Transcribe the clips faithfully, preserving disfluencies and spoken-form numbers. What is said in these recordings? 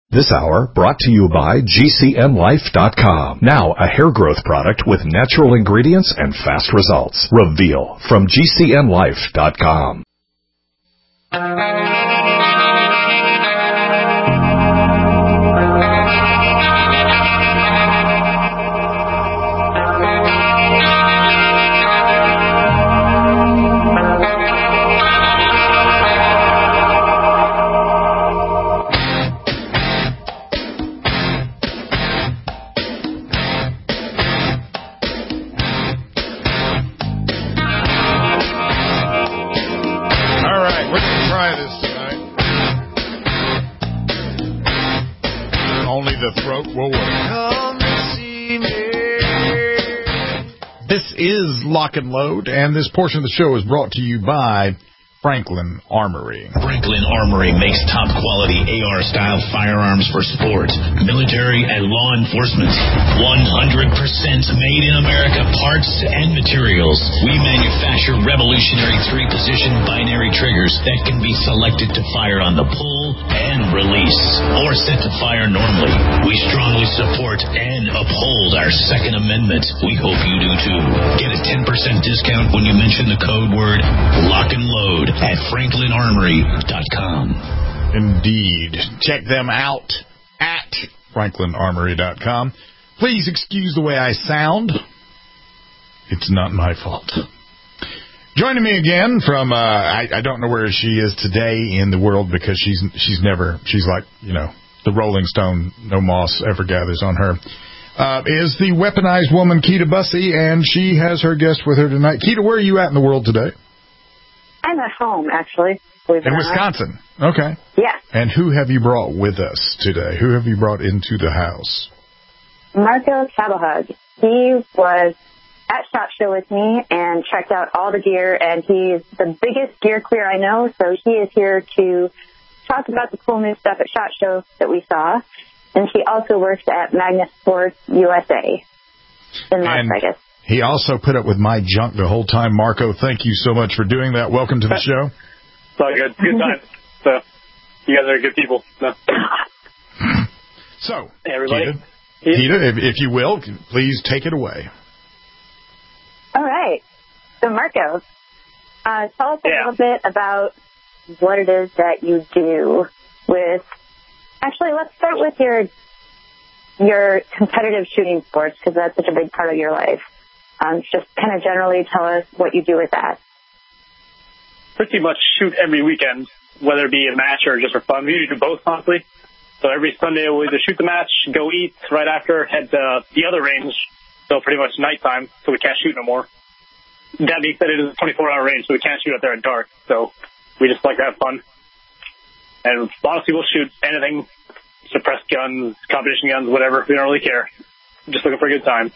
This hour brought to you by G C N Life dot com. Now a hair growth product with natural ingredients and fast results. Reveal from G C N Life dot com. This is Lock and Load, and this portion of the show is brought to you by Franklin Armory. Franklin Armory makes top-quality A R-style firearms for sport, military, and law enforcement. one hundred percent made in America parts and materials. We manufacture revolutionary three-position binary triggers that can be selected to fire on the pull and release, or set to fire normally. We strongly support and uphold our Second Amendment. We hope you do too. Get a ten percent discount when you mention the code word Lock and Load at Franklin Armory dot com. Indeed. Check them out at Franklin Armory dot com. Please excuse the way I sound. It's not my fault. Joining me again from, uh, I, I don't know where she is today in the world because she's she's never, she's like, you know, the Rolling Stone, no moss ever gathers on her, uh, is the weaponized woman, Keita Bussey, and she has her guest with her tonight. Keita, where are you at in the world today? I'm at home, actually. In Wisconsin. Okay. Yeah. And who have you brought with us today? Who have you brought into the house? Marco Cabalhug. He was at SHOT Show with me and checked out all the gear, and he's the biggest gear queer I know, so he is here to talk about the cool new stuff at SHOT Show that we saw. And he also works at Magnus Sports U S A in Las and Vegas. He also put up with my junk the whole time. Marco, thank you so much for doing that. Welcome to the show. It's all good. Good time. So, you guys are good people. No. So, hey, everybody. Keita, Keita if, if you will, please take it away. All right. So, Marco, uh, tell us a yeah. little bit about what it is that you do with... Actually, let's start with your your competitive shooting sports, because that's such a big part of your life. Um, just kind of generally tell us what you do with that. Pretty much shoot every weekend, whether it be a match or just for fun. We usually do both, honestly. So every Sunday we'll either shoot the match, go eat right after, head to the other range, so pretty much nighttime, so we can't shoot no more. That being said, it is a twenty-four hour range, so we can't shoot out there at dark. So we just like to have fun. And honestly, we'll shoot anything, suppressed guns, competition guns, whatever. We don't really care. Just looking for a good time.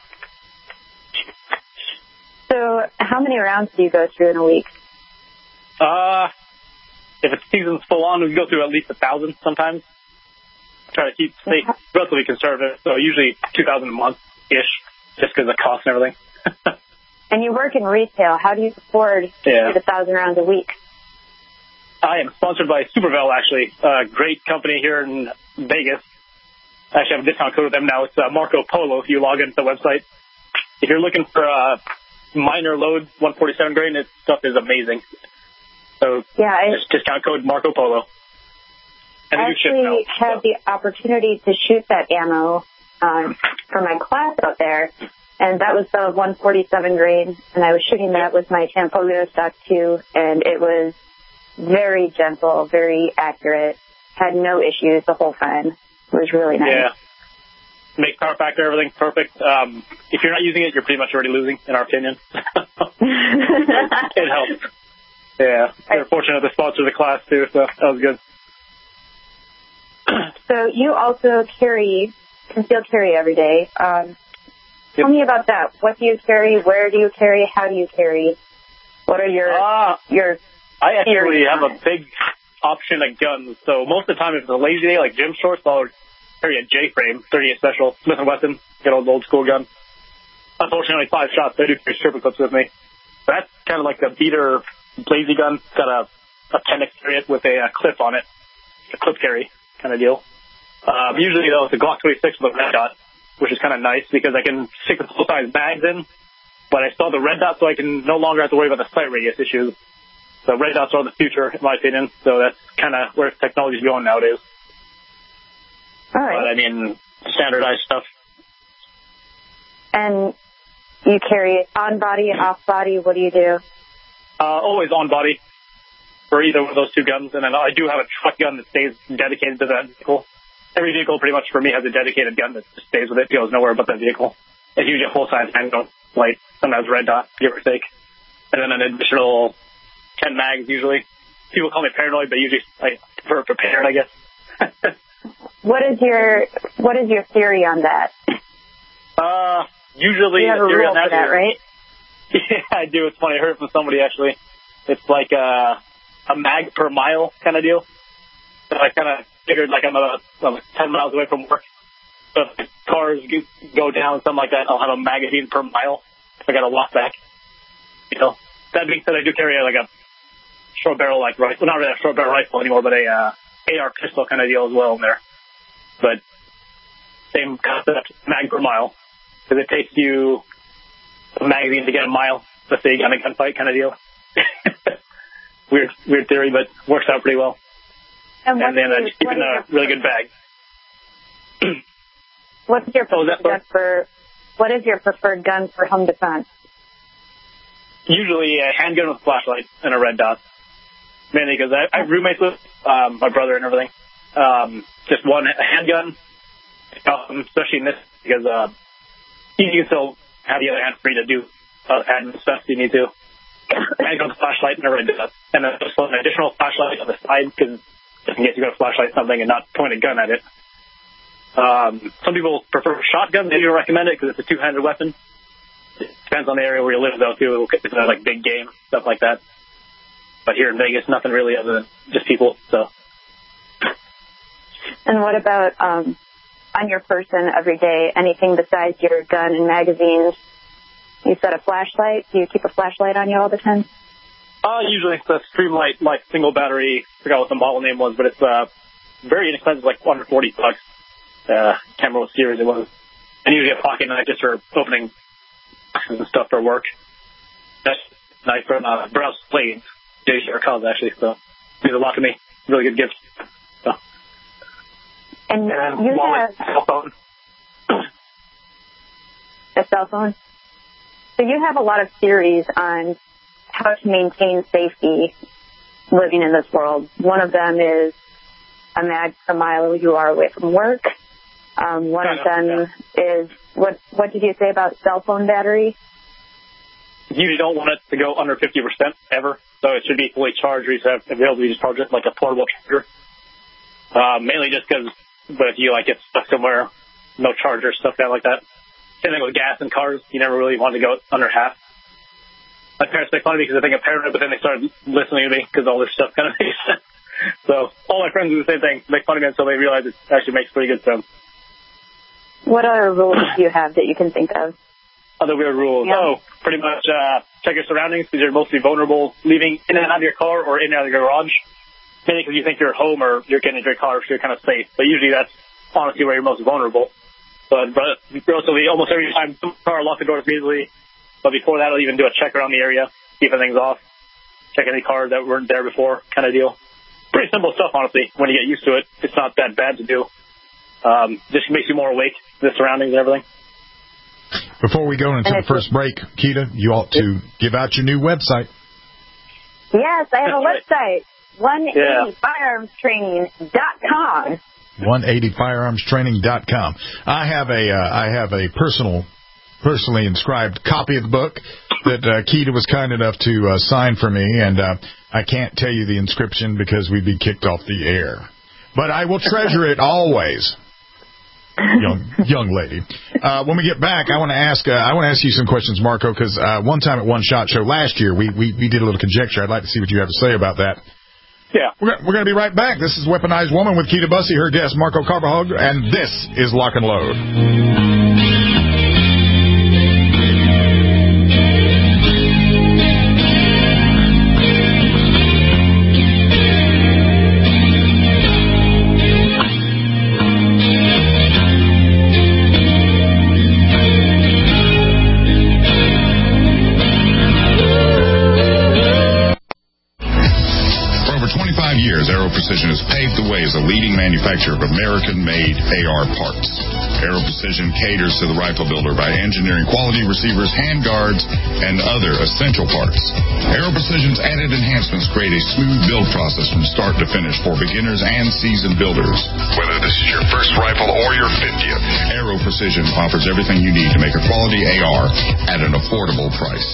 So how many rounds do you go through in a week? Uh, if it's season's full on, we go through at least a thousand sometimes. Try to keep stay relatively conservative, so usually two thousand a month-ish, just because of the cost and everything. And you work in retail. How do you afford to yeah. shoot a thousand rounds a week? I am sponsored by Supervel, actually. A great company here in Vegas. I actually have a discount code with them now. It's uh, Marco Polo if you log into the website. If you're looking for a minor load, one forty-seven grain, this stuff is amazing. So yeah, I, just discount code Marco Polo. And I actually had the opportunity to shoot that ammo um, for my class out there, and that was the one forty-seven grain, and I was shooting that with my Tampoglio stock two, and it was very gentle, very accurate, had no issues the whole time. It was really nice. Yeah. Make power factor, everything perfect. Um, if you're not using it, you're pretty much already losing, in our opinion. It helps. Yeah. We're fortunate to sponsor the class, too, so that was good. So you also carry, concealed carry every day. Um, yep. Tell me about that. What do you carry? Where do you carry? How do you carry? What are your... Uh, your I actually have a big option of guns. So most of the time, if it's a lazy day, like gym shorts, I'll carry a J-frame, thirty-eight Special, Smith and Wesson, good old old school gun. Unfortunately, five shots, so I do carry triple clips with me. But that's kind of like the beater lazy gun. It's got a appendix carry it with a, a clip on it, a clip carry kind of deal. Um, usually, though, it's a Glock twenty-six with a red dot, which is kind of nice because I can stick the full-size bags in, but I still have the red dot, so I can no longer have to worry about the sight radius issues. So red dots are the future, in my opinion. So that's kind of where technology is going nowadays. All right. But, I mean, standardized stuff. And you carry on body, off body. What do you do? Uh, always on body for either of those two guns. And then I do have a truck gun that stays dedicated to that vehicle. Every vehicle pretty much for me has a dedicated gun that just stays with it, goes nowhere but that vehicle. It's usually a full-size handgun, like sometimes red dot, give or take. And then an additional ten mags usually. People call me paranoid, but usually I prefer prepared, I guess. What is your What is your theory on that? Uh, usually you have a the theory rule on that, for that, is, right? Yeah, I do. It's funny. I heard it from somebody actually. It's like a, a mag per mile kind of deal. So I kind of figured like I'm about I'm ten miles away from work. So if cars go down, something like that, I'll have a magazine per mile if I got to walk back. You know, that being said, I do carry like a short barrel like rifle. Well, not really a short barrel rifle anymore, but a uh, A R pistol kind of deal as well in there. But same concept, mag per mile, because it takes you a magazine to get a mile. Let's say you got a gunfight kind of deal. weird, weird theory, but works out pretty well. And, and then uh, just keeping a really good bag. What's your oh, preferred gun for? What is your preferred gun for home defense? Usually a handgun with a flashlight and a red dot. Mainly because I, I have roommates with um, my brother and everything. Um, just one a handgun, um, especially in this because uh, you can still have the other hand free to do uh, admin stuff if you need to. Handgun with a flashlight and a red dot, and then just an additional flashlight on the side because just in case you're going to flashlight something and not point a gun at it. Um, some people prefer shotgun. They don't recommend it because it's a two-handed weapon. It depends on the area where you live, though, too. It's uh, like big game, stuff like that. But here in Vegas, nothing really other than just people. So. And what about um, on your person every day? Anything besides your gun and magazines? You said a flashlight. Do you keep a flashlight on you all the time? Uh, usually it's a Streamlight, like single battery. I forgot what the model name was, but it's uh, very inexpensive, like under forty bucks. Uh, can't remember what series it was. And usually a pocket knife just for opening boxes and stuff for work. That's nice from uh, Browse Blades. J C R Cubs, actually, so it means a lot to me. Really good gift. So. And, and you wallet, have cell phone. a cell phone. So you have a lot of theories on how to maintain safety living in this world. One of them is a mag per mile you are away from work. Um, one of them yeah. is, what What did you say about cell phone battery? You usually don't want it to go under fifty percent ever, so it should be fully charged. You have availability to charge it like a portable charger. Uh, mainly just because, but if you like get stuck somewhere, no charger, stuff like that. Same thing with gas in cars. You never really want to go under half. My parents make fun of me because I think I'm paranoid, but then they started listening to me because all this stuff kind of makes sense. So all my friends do the same thing, make fun of me until they realize it actually makes pretty good sense. What other rules do you have that you can think of? Other weird rules. Yeah. Oh, pretty much uh, check your surroundings because you're mostly vulnerable leaving in and out of your car or in and out of your garage. Mainly because you think you're home or you're getting into your car, so you're kind of safe. But usually that's honestly where you're most vulnerable. But relatively, almost every time, the car lock the doors immediately. But before that, I'll even do a check around the area, see if anything's off, check any cars that weren't there before, kind of deal. Pretty simple stuff, honestly. When you get used to it, it's not that bad to do. Um, just makes you more awake to the surroundings and everything. Before we go into the first break, Keita, you ought to give out your new website. Yes, I have a website, one eighty firearms training dot com. one eighty firearms training dot com. I have a uh, I have a personal, personally inscribed copy of the book that uh, Keita was kind enough to uh, sign for me, and uh, I can't tell you the inscription because we'd be kicked off the air. But I will treasure it always. Young young lady. Uh, when we get back, I want to ask uh, I want to ask you some questions, Marco, because uh, one time at One Shot Show last year, we, we, we did a little conjecture. I'd like to see what you have to say about that. Yeah. We're, we're going to be right back. This is Weaponized Woman with Keita Bussey, her guest, Marco Carbajal, and this is Lock and Load. Precision has paved the way as a leading manufacturer of American-made A R parts. Aero Precision caters to the rifle builder by engineering quality receivers, handguards, and other essential parts. Aero Precision's added enhancements create a smooth build process from start to finish for beginners and seasoned builders. Whether this is your first rifle or your fiftieth, Aero Precision offers everything you need to make a quality A R at an affordable price.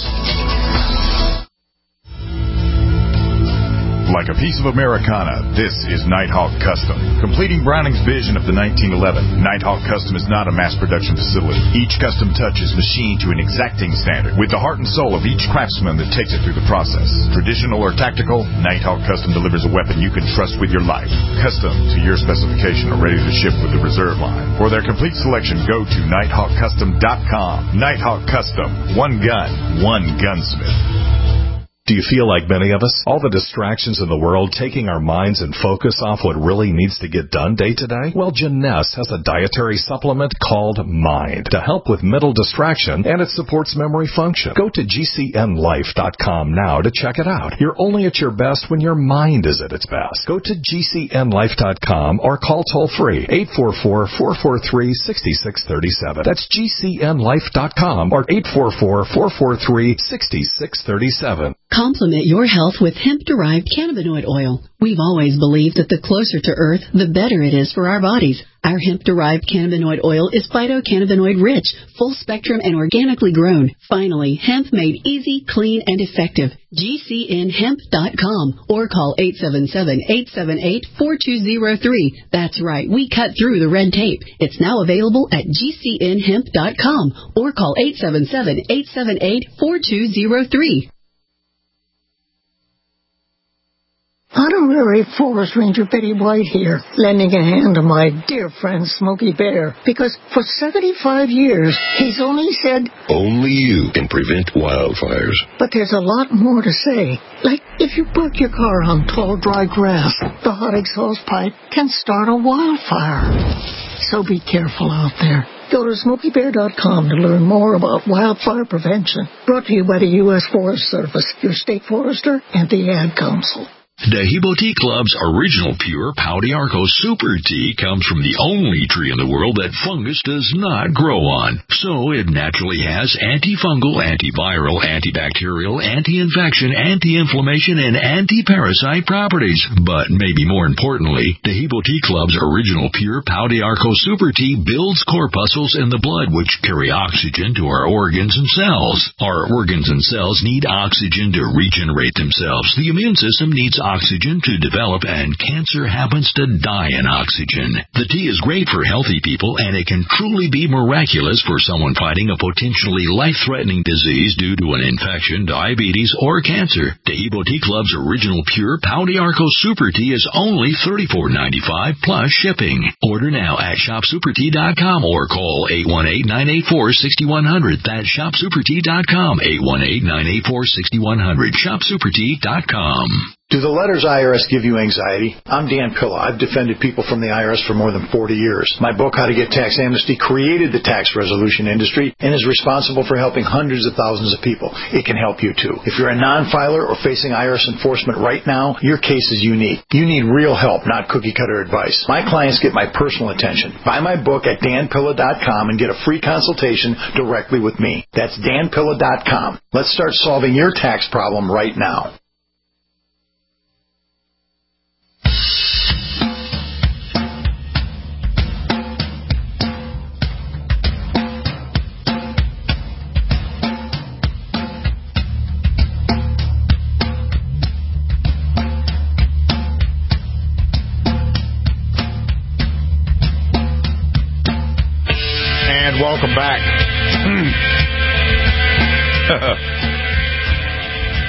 Like a piece of Americana, this is Nighthawk Custom. Completing Browning's vision of the nineteen eleven, Nighthawk Custom is not a mass production facility. Each custom touch is machined to an exacting standard with the heart and soul of each craftsman that takes it through the process. Traditional or tactical, Nighthawk Custom delivers a weapon you can trust with your life. Custom to your specification or ready to ship with the reserve line. For their complete selection, go to nighthawk custom dot com. Nighthawk Custom. One gun, one gunsmith. Do you feel like many of us? All the distractions in the world taking our minds and focus off what really needs to get done day to day? Well, Jeunesse has a dietary supplement called Mind to help with mental distraction, and it supports memory function. Go to G C N life dot com now to check it out. You're only at your best when your mind is at its best. Go to G C N life dot com or call toll-free eight four four, four four three, six six three seven. That's G C N life dot com or eight four four, four four three, six six three seven. Complement your health with hemp-derived cannabinoid oil. We've always believed that the closer to Earth, the better it is for our bodies. Our hemp-derived cannabinoid oil is phytocannabinoid-rich, full-spectrum, and organically grown. Finally, hemp made easy, clean, and effective. G C N hemp dot com or call eight seven seven, eight seven eight, four two zero three. That's right, we cut through the red tape. It's now available at G C N hemp dot com or call eight seven seven, eight seven eight, four two zero three. Honorary Forest Ranger Betty White here, lending a hand to my dear friend Smokey Bear, because for seventy-five years, he's only said, only you can prevent wildfires. But there's a lot more to say. Like, if you park your car on tall, dry grass, the hot exhaust pipe can start a wildfire. So be careful out there. Go to smokey bear dot com to learn more about wildfire prevention. Brought to you by the U S Forest Service, your state forester, and the Ad Council. Dehibo Tea Club's original pure Pau d'Arco Super Tea comes from the only tree in the world that fungus does not grow on. So it naturally has antifungal, antiviral, antibacterial, anti-infection, anti-inflammation, and anti-parasite properties. But maybe more importantly, Dehibo Tea Club's original pure Pau d'Arco Super Tea builds corpuscles in the blood which carry oxygen to our organs and cells. Our organs and cells need oxygen to regenerate themselves. The immune system needs oxygen oxygen to develop, and cancer happens to die in oxygen. The tea is great for healthy people, and it can truly be miraculous for someone fighting a potentially life-threatening disease due to an infection, diabetes, or cancer. Dehibo Tea Club's original pure Pau d'Arco Super Tea is only thirty-four dollars and ninety-five cents plus shipping. Order now at shop super tea dot com or call eight one eight, nine eight four, six one zero zero. That's shop super tea dot com, eight one eight, nine eight four, six one zero zero, shop super tea dot com. Do the letters I R S give you anxiety? I'm Dan Pilla. I've defended people from the I R S for more than forty years. My book, How to Get Tax Amnesty, created the tax resolution industry and is responsible for helping hundreds of thousands of people. It can help you, too. If you're a non-filer or facing I R S enforcement right now, your case is unique. You need real help, not cookie-cutter advice. My clients get my personal attention. Buy my book at dan pilla dot com and get a free consultation directly with me. That's dan pilla dot com. Let's start solving your tax problem right now. Welcome back.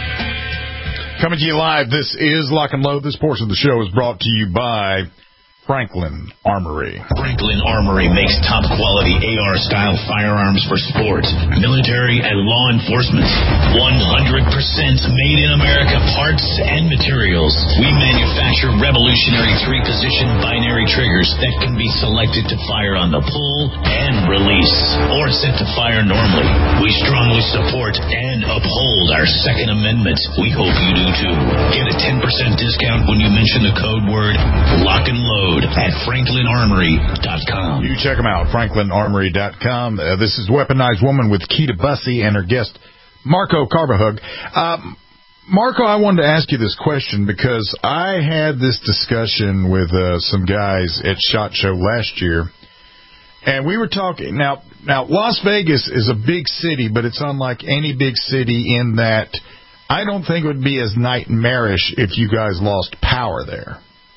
Coming to you live, this is Lock and Load. This portion of the show is brought to you by Franklin Armory. Franklin Armory makes top-quality A R-style firearms for sport, military, and law enforcement. one hundred percent made in America parts and materials. We manufacture revolutionary three-position binary triggers that can be selected to fire on the pull and release, or set to fire normally. We strongly support and uphold our Second Amendment. We hope you do too. Get a ten percent discount when you mention the code word Lock and Load at franklin armory dot com. You check them out, franklin armory dot com. Uh, this is Weaponized Woman with Keita Bussey and her guest, Marco Carbajug. Um, Marco, I wanted to ask you this question because I had this discussion with uh, some guys at SHOT Show last year, and we were talking. Now, now Las Vegas is a big city, but it's unlike any big city in that I don't think it would be as nightmarish if you guys lost power there.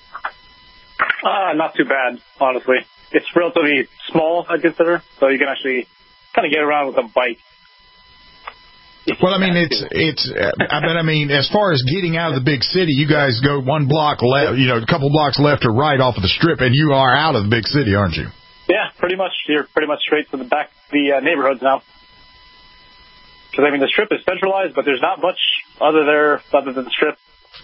Uh, not too bad, honestly. It's relatively small, I'd consider, so you can actually kind of get around with a bike. Well, I mean, it's it's. I bet. I mean, as far as getting out of the big city, you guys go one block left, you know, a couple blocks left or right off of the Strip, and you are out of the big city, aren't you? Yeah, pretty much. You're pretty much straight to the back of the uh, neighborhoods now. Because I mean, the Strip is centralized, but there's not much other there other than the Strip.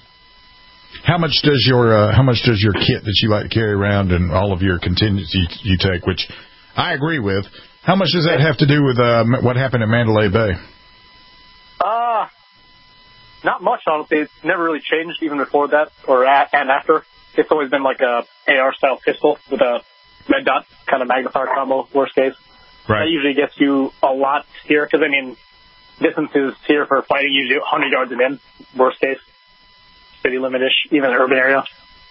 How much does your uh, how much does your kit that you like to carry around and all of your contingency you take, which I agree with, how much does that have to do with uh, what happened at Mandalay Bay? Uh, not much, honestly. It's never really changed even before that or at, and after. It's always been like a A R-style pistol with a red dot kind of magnifier combo, worst case. Right. That usually gets you a lot here because, I mean, distances here for fighting usually one hundred yards and in, worst case. City limit-ish, even an urban area.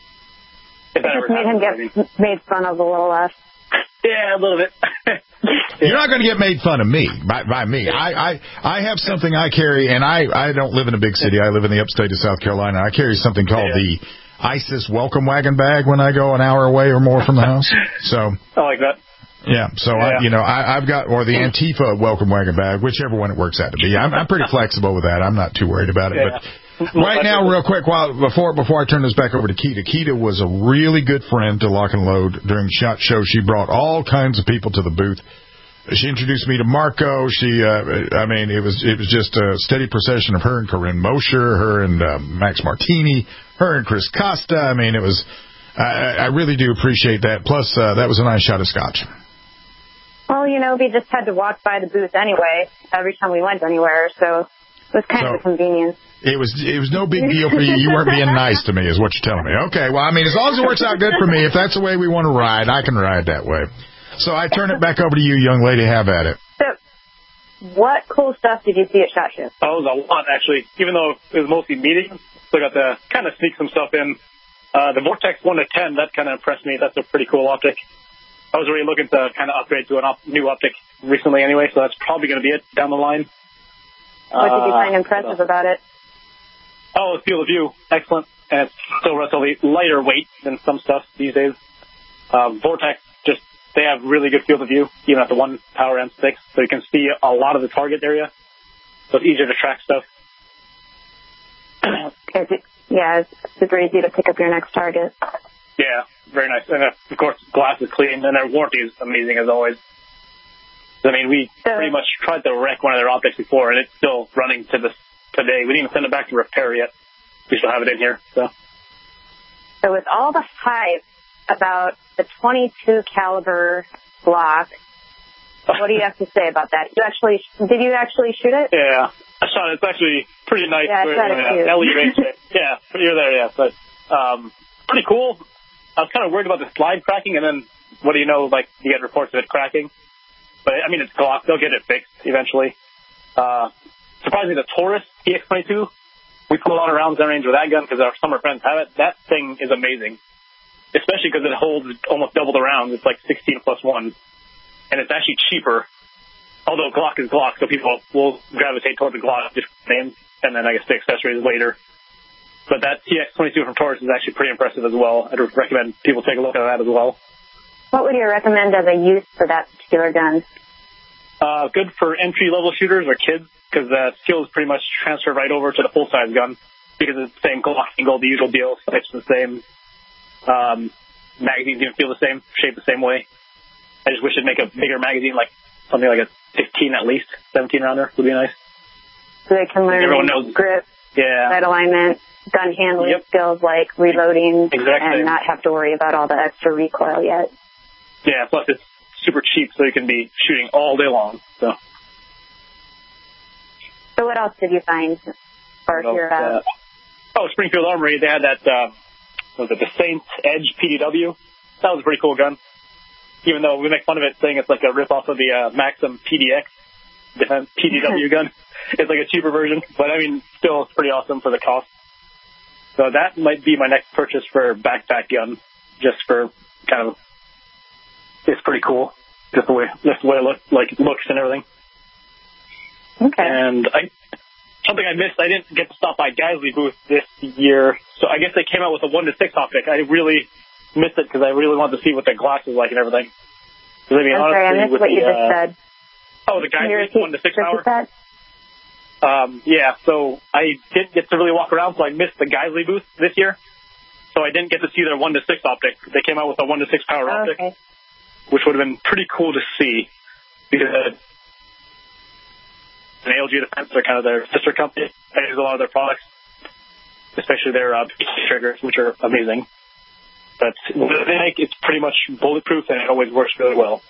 It just made him get made fun of a little less. Yeah, a little bit. You're not going to get made fun of me, by, by me. I, I I have something I carry, and I, I don't live in a big city. I live in the upstate of South Carolina. I carry something called yeah. the ISIS welcome wagon bag when I go an hour away or more from the house. So I like that. Yeah, so yeah. I, you know, I, I've got, or the Antifa welcome wagon bag, whichever one it works out to be. I'm, I'm pretty flexible with that. I'm not too worried about it. Yeah. But right now, real quick, while before before I turn this back over to Keita, Keita was a really good friend to Lock and Load during SHOT Show. She brought all kinds of people to the booth. She introduced me to Marco. She, uh, I mean, it was it was just a steady procession of her and Corinne Mosher, her and uh, Max Martini, her and Chris Costa. I mean, it was. I, I really do appreciate that. Plus, uh, that was a nice shot of scotch. Well, you know, we just had to walk by the booth anyway every time we went anywhere, so it was kind so, of a convenience. It was it was no big deal for you. You weren't being nice to me, is what you're telling me. Okay, well, I mean, as long as it works out good for me, if that's the way we want to ride, I can ride that way. So I turn it back over to you, young lady. Have at it. So, what cool stuff did you see at SHOT Show? Oh, it was a lot, actually. Even though it was mostly meetings, still got to kind of sneak some stuff in. Uh, the Vortex one to ten, that kind of impressed me. That's a pretty cool optic. I was really looking to kind of upgrade to a op- new optic recently anyway, so that's probably going to be it down the line. What did you find uh, impressive about it? Oh, the field of view, excellent, and it's still relatively lighter weight than some stuff these days. Uh, Vortex, just they have really good field of view, even at the one power M six, so you can see a lot of the target area, so it's easier to track stuff. Yeah, it's super easy to pick up your next target. Yeah, very nice. And, uh, of course, glass is clean, and their warranty is amazing, as always. I mean, we so, pretty much tried to wreck one of their optics before, and it's still running to this today. We didn't even send it back to repair yet. We still have it in here. So, so with all the hype about the twenty-two caliber Glock, what do you have to say about that? You actually did you actually shoot it? Yeah, I shot it. It's actually pretty nice. Yeah, I shot it too. L E range. Yeah, you're there. Yeah, but um, pretty cool. I was kind of worried about the slide cracking, and then what do you know? Like you get reports of it cracking. But I mean, it's Glock. They'll get it fixed eventually. Uh, surprisingly, the Taurus T X twenty-two, we put a lot of rounds in range with that gun because our summer friends have it. That thing is amazing, especially because it holds almost double the rounds. It's like sixteen plus one, and it's actually cheaper. Although Glock is Glock, so people will gravitate toward the Glock just name, and then I guess the accessories later. But that T X twenty-two from Taurus is actually pretty impressive as well. I'd recommend people take a look at that as well. What would you recommend as a use for that particular gun? Uh, good for entry-level shooters or kids, because the skills pretty much transfer right over to the full-size gun, because it's the same Glock angle, the usual deal, sights the same. Um, magazines even feel the same, shaped the same way. I just wish it'd make a bigger magazine, like something like a fifteen at least, seventeen rounder would be nice. So they can learn everyone knows. grip, yeah. sight alignment, gun handling yep. skills like reloading, exactly. and not have to worry about all the extra recoil yet. Yeah, plus it's super cheap, so you can be shooting all day long. So, so what else did you find? Or else, hear about? Uh, oh, Springfield Armory, they had that, uh, what was it, the Saints Edge P D W. That was a pretty cool gun. Even though we make fun of it saying it's like a rip-off of the uh, Maxim P D X P D W gun. It's like a cheaper version, but I mean, still it's pretty awesome for the cost. So that might be my next purchase for backpack gun, just for kind of, it's pretty cool, just the way, just the way it look, like looks and everything. Okay. And I, something I missed, I didn't get to stop by Gasly booth this year, so I guess they came out with a one to six optic. I really missed it because I really wanted to see what the glass was like and everything. I mean, I'm honestly, sorry, I missed with what the, you just uh, said. Oh, the Gasly one to six hour. Said? Um, yeah, so I didn't get to really walk around, so I missed the Gasly booth this year. So I didn't get to see their one to six optic. They came out with a one to six power oh, optic, okay. which would have been pretty cool to see because an A L G Defense are kind of their sister company. I use a lot of their products, especially their uh, triggers, which are amazing. But what they make, it's pretty much bulletproof and it always works really well.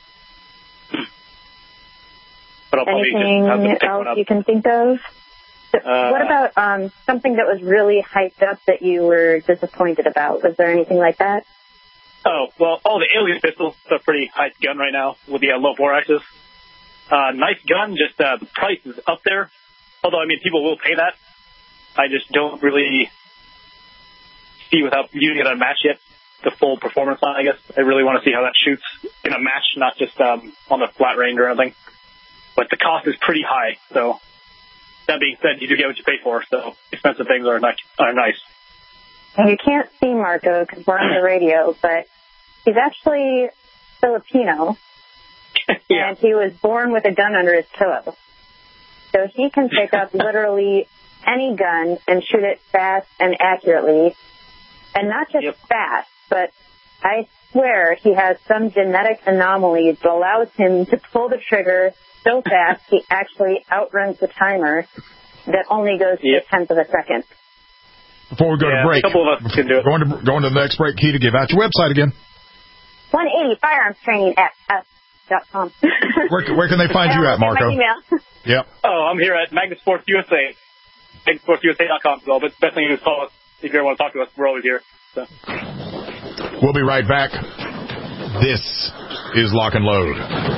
But I'll probably Anything just have to pick else one up. you can think of? Uh, what about um, something that was really hyped up that you were disappointed about? Was there anything like that? Oh, well, all the Alien pistols are a pretty hyped gun right now with the uh, low bore axis. Uh, nice gun, just uh, the price is up there. Although, I mean, people will pay that. I just don't really see without using it on a match yet the full performance on, I guess. I really want to see how that shoots in a match, not just um, on the flat range or anything. But the cost is pretty high, so that being said, you do get what you pay for, so expensive things are, not, are nice. And you can't see Marco because we're on the radio, but he's actually Filipino, yeah. and he was born with a gun under his pillow. So he can pick up literally any gun and shoot it fast and accurately, and not just yep. fast, but I swear he has some genetic anomaly that allows him to pull the trigger so fast he actually outruns the timer that only goes to yep. a tenth of a second. Before we go yeah, to break, a couple of us can do it. Going to, going to the next break, Key, to give out your website again. one eighty firearms training at us dot com. Where, where can they find you at, Marco? My email. Yep. Oh, I'm here at Magnus Sports U S A. Magnus Sports U S A dot com as well, but the best thing is call us if you ever want to talk to us. We're always here. So. We'll be right back. This is Lock and Load.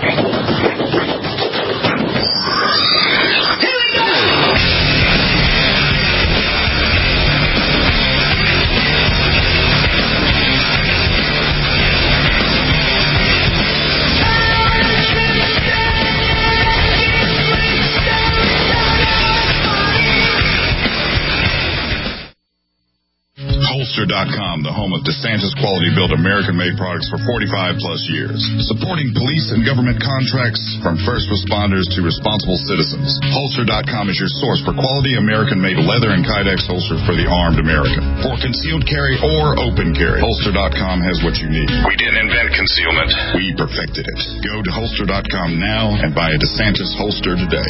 Holster dot com, the home of DeSantis quality built American-made products for forty-five plus years. Supporting police and government contracts from first responders to responsible citizens. Holster dot com is your source for quality American-made leather and Kydex holsters for the armed American. For concealed carry or open carry, Holster dot com has what you need. We didn't invent concealment. We perfected it. Go to Holster dot com now and buy a DeSantis holster today.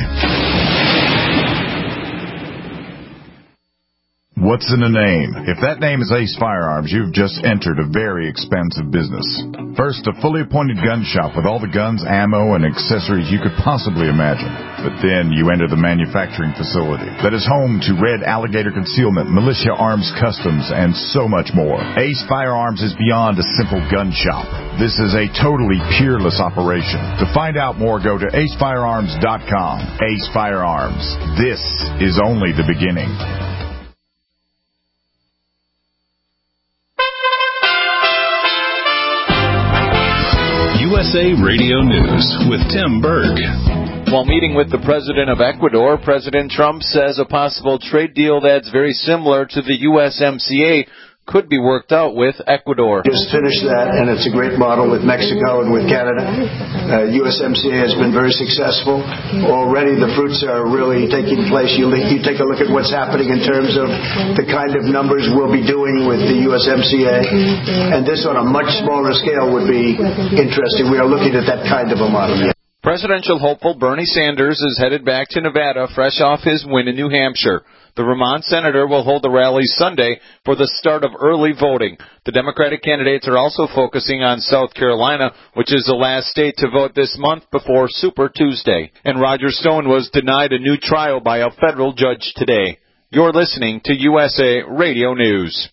What's in a name? If that name is Ace Firearms, you've just entered a very expensive business. First, a fully appointed gun shop with all the guns, ammo, and accessories you could possibly imagine. But then you enter the manufacturing facility that is home to Red Alligator Concealment, Militia Arms Customs, and so much more. Ace Firearms is beyond a simple gun shop. This is a totally peerless operation. To find out more, go to ace firearms dot com. Ace Firearms. This is only the beginning. U S A Radio News with Tim Berg. While meeting with the president of Ecuador, President Trump says a possible trade deal that's very similar to the U S M C A could be worked out with Ecuador. Just finished that, and it's a great model with Mexico and with Canada. Uh, U S M C A has been very successful. Already the fruits are really taking place. You, you take a look at what's happening in terms of the kind of numbers we'll be doing with the U S M C A, and this on a much smaller scale would be interesting. We are looking at that kind of a model. Yeah. Presidential hopeful Bernie Sanders is headed back to Nevada fresh off his win in New Hampshire. The Vermont senator will hold the rally Sunday for the start of early voting. The Democratic candidates are also focusing on South Carolina, which is the last state to vote this month before Super Tuesday. And Roger Stone was denied a new trial by a federal judge today. You're listening to U S A Radio News.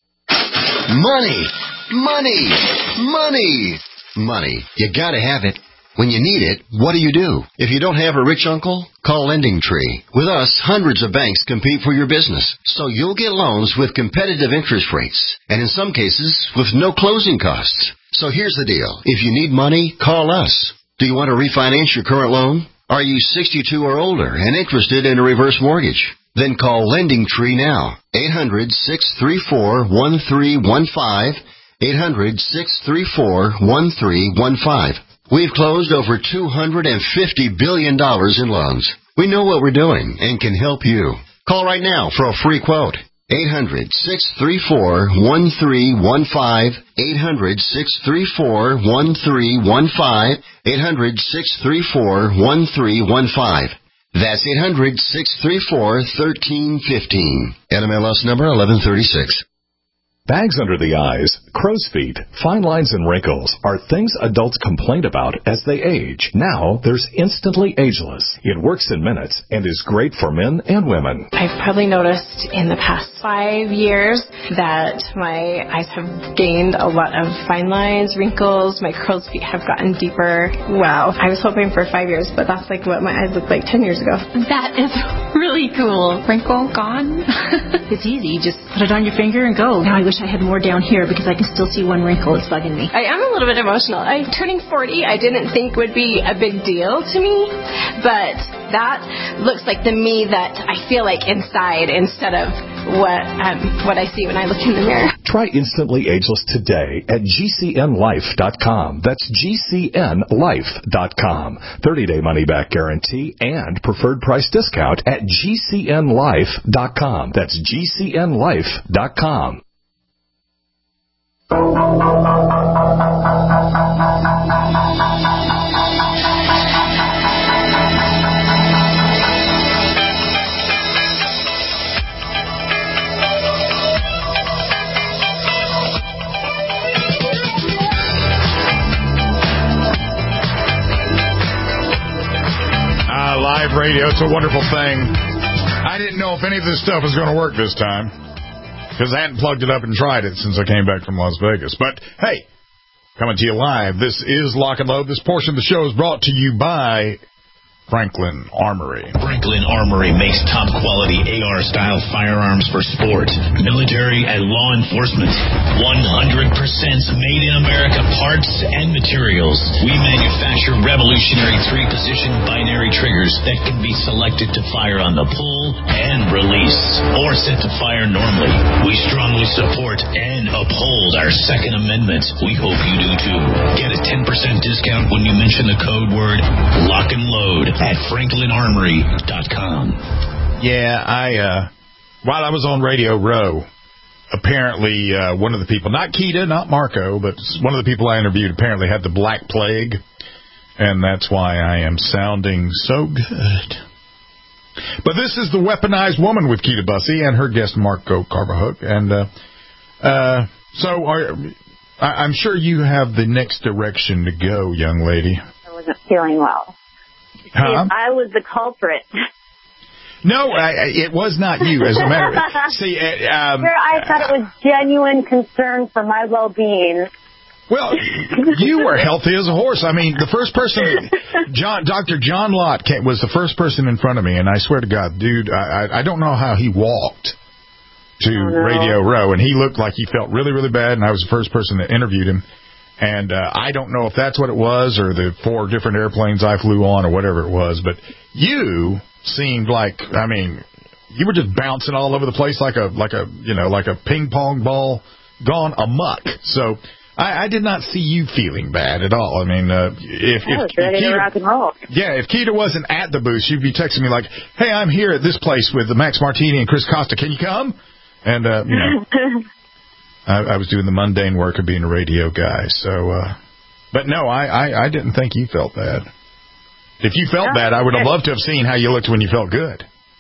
Money, money, money, money. You gotta have it. When you need it, what do you do? If you don't have a rich uncle, call Lending Tree. With us, hundreds of banks compete for your business, so you'll get loans with competitive interest rates, and in some cases, with no closing costs. So here's the deal. If you need money, call us. Do you want to refinance your current loan? Are you sixty-two or older and interested in a reverse mortgage? Then call Lending Tree now. eight hundred, six three four, one three one five. eight hundred, six three four, one three one five. We've closed over two hundred fifty billion dollars in loans. We know what we're doing and can help you. Call right now for a free quote. eight hundred, six three four, one three one five. eight hundred, six three four, one three one five. eight hundred, six three four, one three one five. That's eight hundred, six three four, one three one five. N M L S number eleven thirty-six. Bags under the eyes, crow's feet, fine lines, and wrinkles are things adults complain about as they age. Now, there's Instantly Ageless. It works in minutes and is great for men and women. I've probably noticed in the past five years that my eyes have gained a lot of fine lines, wrinkles, my crow's feet have gotten deeper. Wow. I was hoping for five years, but that's like what my eyes looked like ten years ago. That is really cool. Wrinkle gone? It's easy. You just put it on your finger and go. Now I wish I had more down here because I can still see one wrinkle. It's bugging me. I am a little bit emotional. I turning forty, I didn't think would be a big deal to me, but that looks like the me that I feel like inside instead of what um, what I see when I look in the mirror. Try Instantly Ageless today at G C N life dot com. That's G C N life dot com. thirty-day money-back guarantee and preferred price discount at G C N life dot com. That's G C N life dot com. Uh, live radio, it's a wonderful thing. I didn't know if any of this stuff was going to work this time, because I hadn't plugged it up and tried it since I came back from Las Vegas. But, hey, coming to you live, this is Lock and Load. This portion of the show is brought to you by Franklin Armory. Franklin Armory makes top-quality A R-style firearms for sport, military, and law enforcement. one hundred percent made in America parts and materials. We manufacture revolutionary three-position binary triggers that can be selected to fire on the pull and release, or set to fire normally. We strongly support and uphold our Second Amendment. We hope you do too. Get a ten percent discount when you mention the code word Lock and Load at franklin armory dot com. Yeah, I, uh, while I was on Radio Row, apparently uh, one of the people, not Keita, not Marco, but one of the people I interviewed apparently had the Black Plague, and that's why I am sounding so good. But this is The Weaponized Woman with Keita Bussey and her guest Marco Carvajal. And uh, uh, so are, I, I'm sure you have the next direction to go, young lady. I wasn't feeling well. Huh? I was the culprit. No, I, it was not you, as a matter of fact. See, uh, um, I thought it was genuine concern for my well-being. Well, you were healthy as a horse. I mean, the first person, John, Doctor John Lott came, was the first person in front of me, and I swear to God, dude, I, I don't know how he walked to oh, no. Radio Row, and he looked like he felt really, really bad, and I was the first person that interviewed him. And uh, I don't know if that's what it was or the four different airplanes I flew on or whatever it was, but you seemed like, I mean, you were just bouncing all over the place like a like a you know like a ping pong ball gone amok. So I, I did not see you feeling bad at all. I mean, uh, if I was if, ready if to Keita, rock and roll. yeah, if Keita wasn't at the booth, she'd be texting me like, "Hey, I'm here at this place with Max Martini and Chris Costa. Can you come?" And uh, you know, I, I was doing the mundane work of being a radio guy. So, uh, but no, I, I I didn't think you felt bad. If you felt bad, I would have loved to have seen how you looked when you felt good.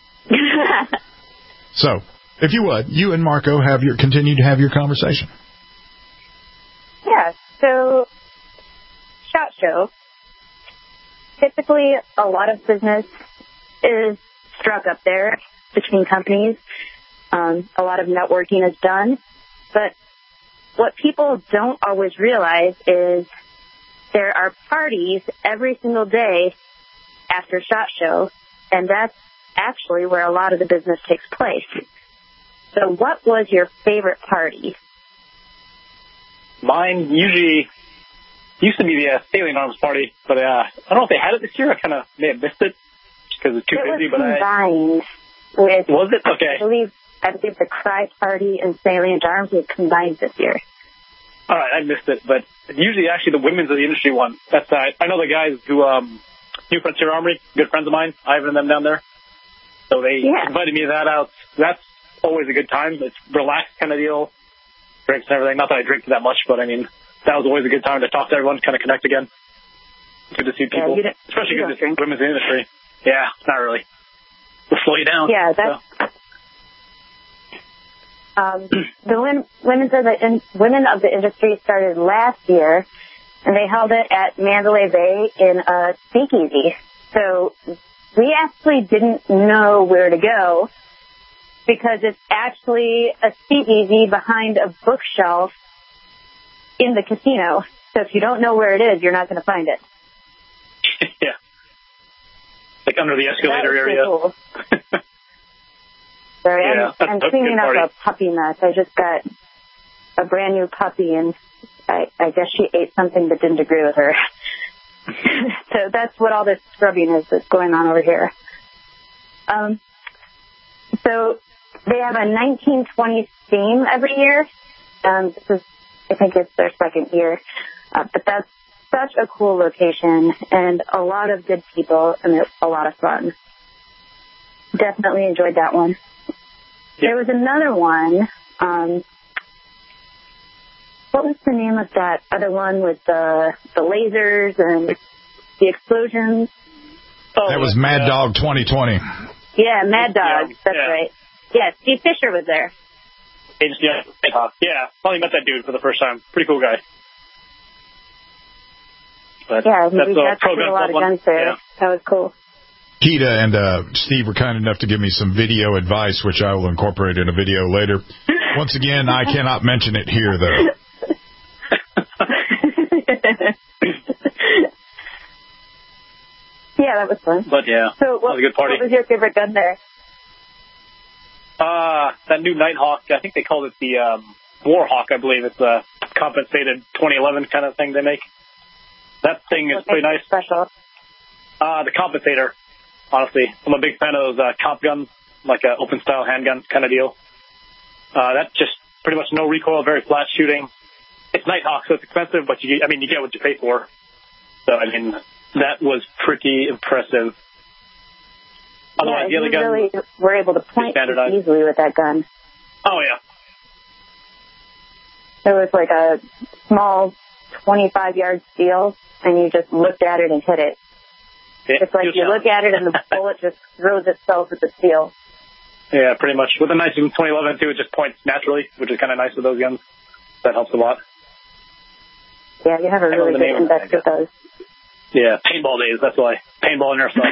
So, if you would, you and Marco have your continue to have your conversation. Yeah, so SHOT Show, typically a lot of business is struck up there between companies. Um, a lot of networking is done. But what people don't always realize is there are parties every single day after SHOT Show, and that's actually where a lot of the business takes place. So what was your favorite party? Mine usually used to be the uh, Salient Arms party, but uh, I don't know if they had it this year. I kind of may have missed it because it's too it busy. Was but combined I, with, was it? Okay. I believe, I believe the Cry Party and Salient Arms was combined this year. All right, I missed it, but usually actually the women's of the industry one. That's uh, I know the guys who um, New Frontier Armory, good friends of mine, Ivan and them down there. So they yeah. invited me to that out. That's always a good time. It's relaxed kind of deal, drinks and everything. Not that I drink that much, but I mean, that was always a good time to talk to everyone, kind of connect again. Good to see people, yeah, especially good to see women's in the industry. Yeah, not really. We'll slow you down. Yeah, that's... So. Um, the women, women's of the in, women of the industry started last year, and they held it at Mandalay Bay in a speakeasy. So we actually didn't know where to go because it's actually a speakeasy behind a bookshelf in the casino. So if you don't know where it is, you're not going to find it. Yeah, like under the escalator area. Cool. Sorry, yeah, I'm, I'm cleaning up a puppy mess. I just got a brand new puppy, and I, I guess she ate something that didn't agree with her. So that's what all this scrubbing is that's going on over here. Um, so they have a nineteen twenties theme every year. Um, this is, I think it's their second year. Uh, but that's such a cool location, and a lot of good people, and it's a lot of fun. Definitely enjoyed that one. Yeah. There was another one. Um, what was the name of that other one with the the lasers and the explosions? Oh, that was Mad Dog twenty twenty. Yeah, Mad Dog. Yeah, that's yeah. right. Yeah, Steve Fisher was there. Yeah, yeah. Finally met that dude for the first time. Pretty cool guy. But yeah, we that's got to see a lot of guns there. Yeah. That was cool. Keita and uh, Steve were kind enough to give me some video advice, which I will incorporate in a video later. Once again, I cannot mention it here, though. Yeah, that was fun. But yeah, so what, that was a good party. What was your favorite gun there? Uh, that new Nighthawk. I think they called it the um, Warhawk, I believe. It's a compensated twenty eleven kind of thing they make. That thing is what pretty nice. Special? Uh, the compensator. Honestly, I'm a big fan of those uh, comp guns, like an open-style handgun kind of deal. Uh, that's just pretty much no recoil, very flat shooting. It's Nighthawk, so it's expensive, but you, I mean, you get what you pay for. So, I mean, that was pretty impressive. Otherwise, yeah, the other you gun really were able to point easily with that gun. Oh, yeah. There was like a small twenty-five yard steel, and you just looked at it and hit it. Yeah, it's like you look at it and the bullet just throws itself at the steel. Yeah, pretty much. With the nice twenty eleven, too, it just points naturally, which is kind of nice with those guns. That helps a lot. Yeah, you have a really good index with those. Yeah, paintball days, that's why. Paintball and airsoft.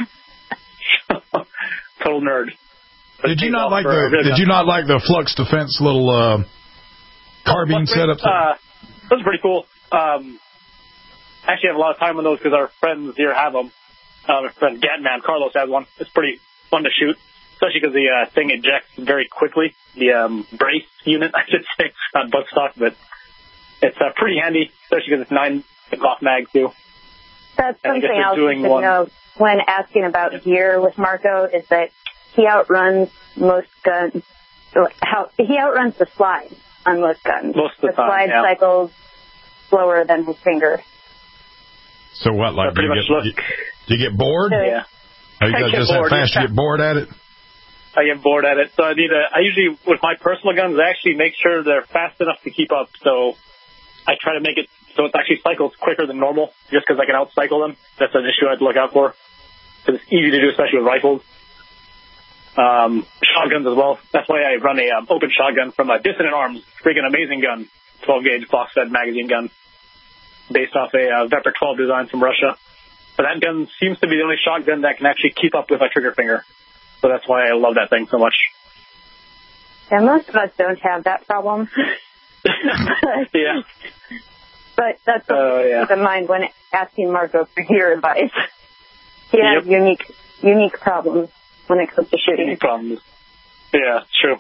Total nerd. But did you not like the really Did you not like the Flux Defense little uh, carbine setup? Uh, those are pretty cool. Um, I actually have a lot of time on those because our friends here have them. Uh, my friend Gatman, Carlos, has one. It's pretty fun to shoot, especially because the uh, thing ejects very quickly. The um, brace unit, I should say, not buttstock, but it's uh, pretty handy, especially because it's nine off mag too. That's and something else you should one. know when asking about gear with Marco is that he outruns most guns. How he outruns the slide on most guns. Most of the, the time, slide yeah. cycles slower than his finger. So what, like, so do, you get, look, you, do you get bored? So, yeah. Are you guys just that fast you get bored at it? I get bored at it. So I need a, I usually, with my personal guns, I actually make sure they're fast enough to keep up. So I try to make it so it actually cycles quicker than normal, just because I can out-cycle them. That's an issue I'd look out for. Because it's easy to do, especially with rifles. Um, shotguns as well. That's why I run a um, open shotgun from a Dissonant Arms. Freaking amazing gun. twelve gauge box-fed magazine gun. Based off a uh, Vector twelve design from Russia. But that gun seems to be the only shotgun that can actually keep up with my trigger finger. So that's why I love that thing so much. And most of us don't have that problem. Yeah. But that's what uh, to yeah. keep in mind when asking Marco for gear advice. He yep. has unique unique problems when it comes to shooting. Unique problems. Yeah, true.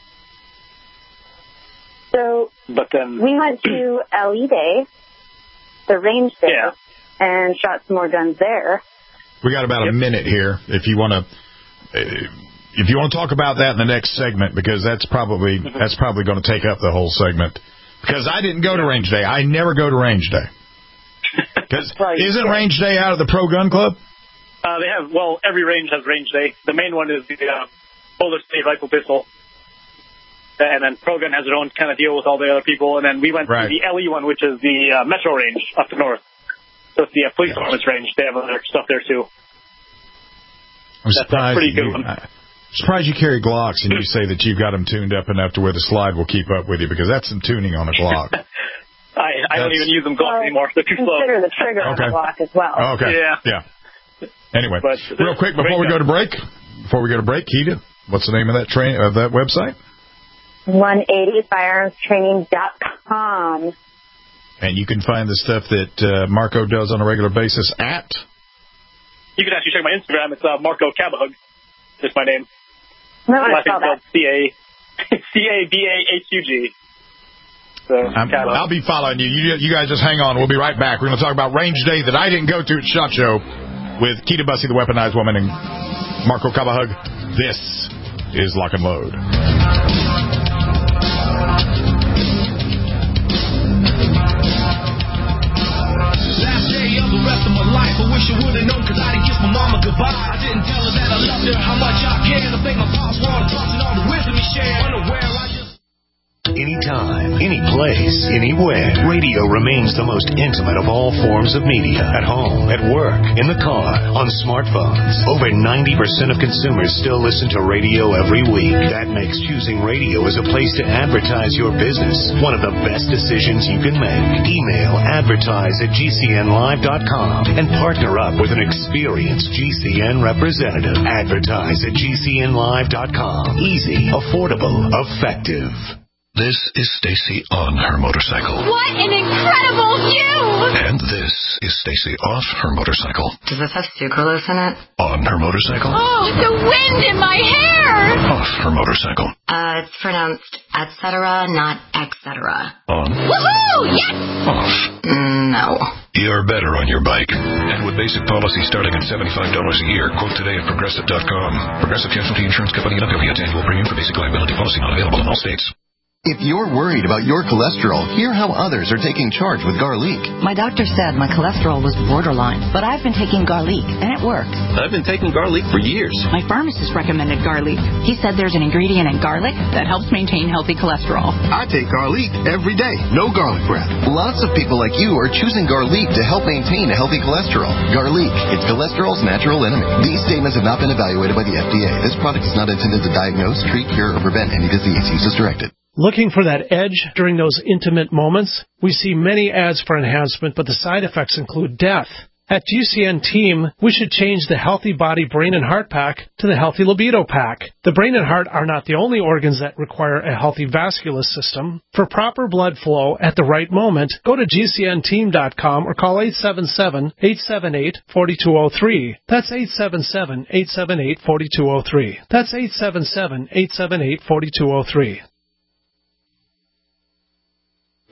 So but then, we went to L E Day, the range day, yeah. and shot some more guns there. We got about yep. a minute here. If you want to, if you want to talk about that in the next segment, because that's probably mm-hmm. that's probably going to take up the whole segment. Because I didn't go to range day. I never go to range day. Because right. isn't range day out of the Pro Gun Club? Uh, they have, well, every range has range day. The main one is the uh, Boulder State Rifle Pistol. And then Pro Gun has their own kind of deal with all the other people. And then we went right. to the L E one, which is the uh, Metro range up the north. So it's the uh, police department's range. They have other stuff there, too. I'm That's surprised, pretty good you, one. I'm surprised you carry Glocks and you say that you've got them tuned up enough to where the slide will keep up with you, because that's some tuning on a Glock. I, I don't even use them Glock well, anymore. They're too slow. Consider the trigger okay. on the Glock as well. Okay. Yeah. Yeah. Anyway, but real quick before we go to break, before we go to break, Keita, what's the name of that train of that website? one eighty firearms training dot com. And you can find the stuff that uh, Marco does on a regular basis at? You can actually check my Instagram. It's uh, Marco Cabahug. Just my name. No, my I saw that. C A C A B A H U G. So, I'll be following you. you. You guys just hang on. We'll be right back. We're going to talk about range day that I didn't go to at SHOT Show with Keita Bussey, the Weaponized Woman, and Marco Cabahug. This is Lock and Load. Last day of the rest of my life, I wish I would have known, cause I didn't kiss my mama goodbye. I didn't tell her that I loved her, how much I cared. I thank my pops for all the thoughts and all the wisdom he shared. Unaware, I just... Anytime, any place, anywhere, radio remains the most intimate of all forms of media. At home, at work, in the car, on smartphones. Over ninety percent of consumers still listen to radio every week. That makes choosing radio as a place to advertise your business one of the best decisions you can make. Email advertise at G C N live dot com and partner up with an experienced G C N representative. Advertise at G C N live dot com. Easy, affordable, effective. This is Stacy on her motorcycle. What an incredible view! And this is Stacy off her motorcycle. Does this have sucralose in it? On her motorcycle. Oh, the wind in my hair! Off her motorcycle. Uh, it's pronounced et cetera, not et cetera. On. Woohoo! Yes! Off. Mm, no. You're better on your bike. And with basic policy starting at seventy-five dollars a year, quote today at Progressive dot com. Progressive Casualty Insurance Company and affiliates. Annual premium for basic liability policy not available in all states. If you're worried about your cholesterol, hear how others are taking charge with Garlic. My doctor said my cholesterol was borderline, but I've been taking Garlic, and it works. I've been taking Garlic for years. My pharmacist recommended Garlic. He said there's an ingredient in garlic that helps maintain healthy cholesterol. I take Garlic every day. No garlic breath. Lots of people like you are choosing Garlic to help maintain a healthy cholesterol. Garlic, it's cholesterol's natural enemy. These statements have not been evaluated by the F D A. This product is not intended to diagnose, treat, cure, or prevent any disease. Use as directed. Looking for that edge during those intimate moments? We see many ads for enhancement, but the side effects include death. At G C N Team, we should change the Healthy Body, Brain, and Heart Pack to the Healthy Libido Pack. The brain and heart are not the only organs that require a healthy vascular system. For proper blood flow at the right moment, go to G C N team dot com or call eight seven seven, eight seven eight, four two zero three. That's eight seven seven, eight seven eight, four two zero three. That's eight seven seven, eight seven eight, four two zero three.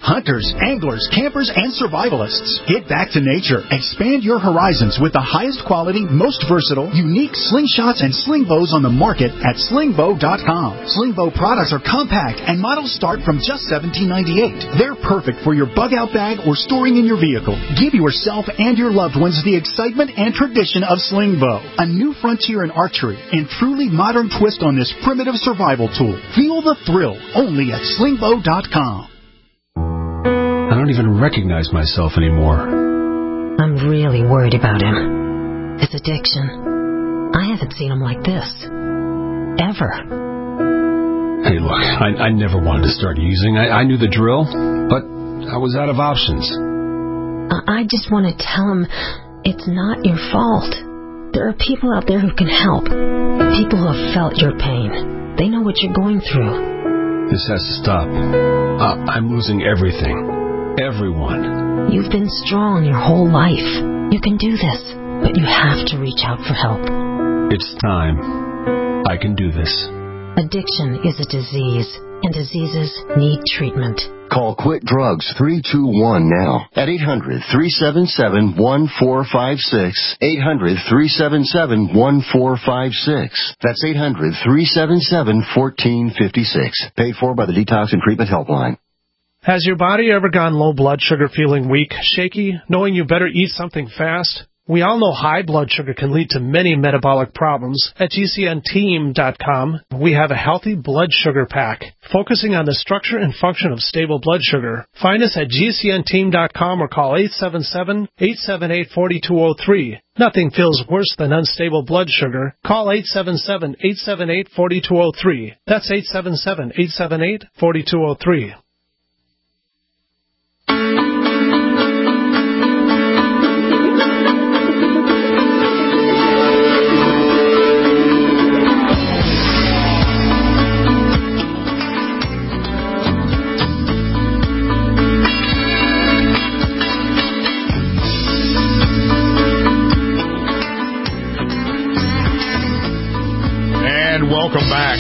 Hunters, anglers, campers, and survivalists. Get back to nature. Expand your horizons with the highest quality, most versatile, unique slingshots and sling bows on the market at sling bow dot com. Sling bow products are compact and models start from just seventeen ninety-eight. They're perfect for your bug-out bag or storing in your vehicle. Give yourself and your loved ones the excitement and tradition of sling bow, a new frontier in archery and truly modern twist on this primitive survival tool. Feel the thrill only at sling bow dot com. I don't even recognize myself anymore. I'm really worried about him. His addiction. I haven't seen him like this. Ever. Hey, look, I, I never wanted to start using. I, I knew the drill, but I was out of options. I, I just want to tell him it's not your fault. There are people out there who can help. People who have felt your pain. They know what you're going through. This has to stop. Uh, I'm losing everything. Everyone. You've been strong your whole life. You can do this, but you have to reach out for help. It's time. I can do this. Addiction is a disease, and diseases need treatment. Call Quit Drugs three two one now at eight hundred, three seven seven, one four five six. eight hundred, three seven seven, one four five six. That's eight hundred, three seven seven, one four five six. Paid for by the Detox and Treatment Helpline. Has your body ever gone low blood sugar, feeling weak, shaky, knowing you better eat something fast? We all know high blood sugar can lead to many metabolic problems. At G C N team dot com, we have a healthy blood sugar pack, focusing on the structure and function of stable blood sugar. Find us at G C N team dot com or call eight seven seven, eight seven eight, four two zero three. Nothing feels worse than unstable blood sugar. Call eight seven seven, eight seven eight, four two zero three. That's eight seven seven, eight seven eight, four two zero three. Welcome back.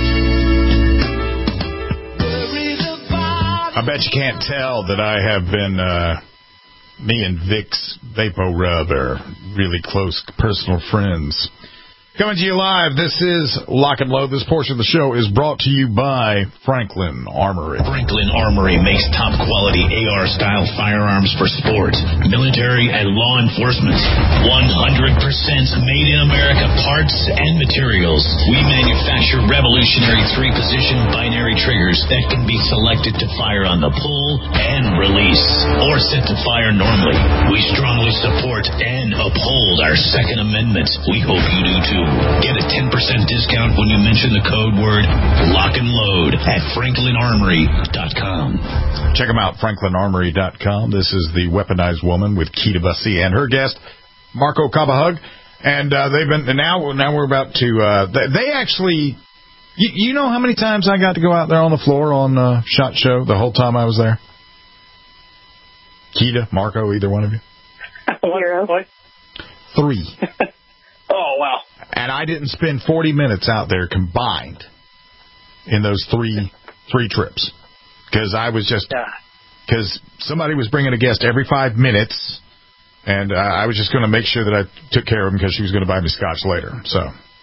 I bet you can't tell that I have been, uh, me and Vicks Vapo Rub are really close personal friends. Coming to you live, this is Lock and Load. This portion of the show is brought to you by Franklin Armory. Franklin Armory makes top-quality A R-style firearms for sport, military, and law enforcement. one hundred percent made-in-America parts and materials. We manufacture revolutionary three-position binary triggers that can be selected to fire on the pull and release, or set to fire normally. We strongly support and uphold our Second Amendment. We hope you do, too. Get a ten percent discount when you mention the code word Lock and Load at franklin armory dot com. Check them out, franklin armory dot com. This is the Weaponized Woman with Keita Bussy and her guest, Marco Cabahug. And uh, they've been now. Now we're about to. Uh, they, they actually. You, you know how many times I got to go out there on the floor on uh, SHOT Show the whole time I was there? Keita, Marco, either one of you? Zero. Three. Oh, wow. And I didn't spend forty minutes out there combined in those three three trips. Because I was just... Because somebody was bringing a guest every five minutes, and uh, I was just going to make sure that I took care of him because she was going to buy me scotch later. So,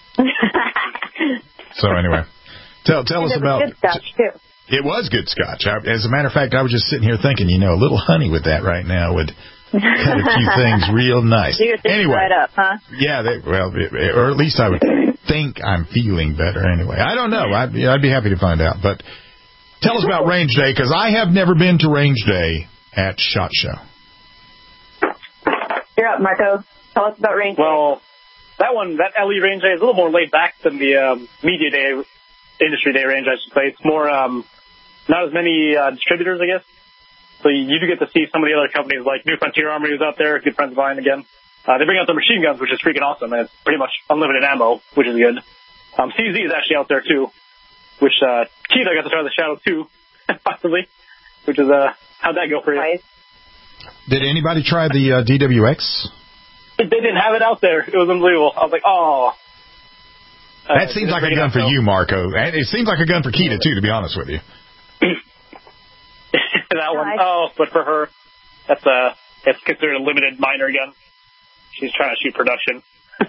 so anyway. Tell, tell us about... Good scotch, too. It was good scotch. I, as a matter of fact, I was just sitting here thinking, you know, a little honey with that right now would... cut a few things real nice. Anyway, right up, huh? Yeah, they, well, or at least I would think I'm feeling better anyway. I don't know. I'd be, I'd be happy to find out. But tell us about Range Day, because I have never been to Range Day at SHOT Show. You're up, Marco. Tell us about Range Day. Well, that one, that L E Range Day is a little more laid back than the um, Media Day, Industry Day Range, I should say. It's more, um, not as many uh, distributors, I guess. So you do get to see some of the other companies like New Frontier Armory who's out there, good friends of mine again. Uh, they bring out their machine guns, which is freaking awesome, and it's pretty much unlimited ammo, which is good. Um, C Z is actually out there too, which uh, Keita got to try the Shadow two, possibly, which is, uh, how'd that go for you? Did anybody try the uh, D W X? They didn't have it out there. It was unbelievable. I was like, oh. Uh, that seems like a gun for you, Marco. And it seems like a gun for Keita, too, to be honest with you. that one. Oh, but for her, that's a it's considered a limited minor gun. She's trying to shoot production.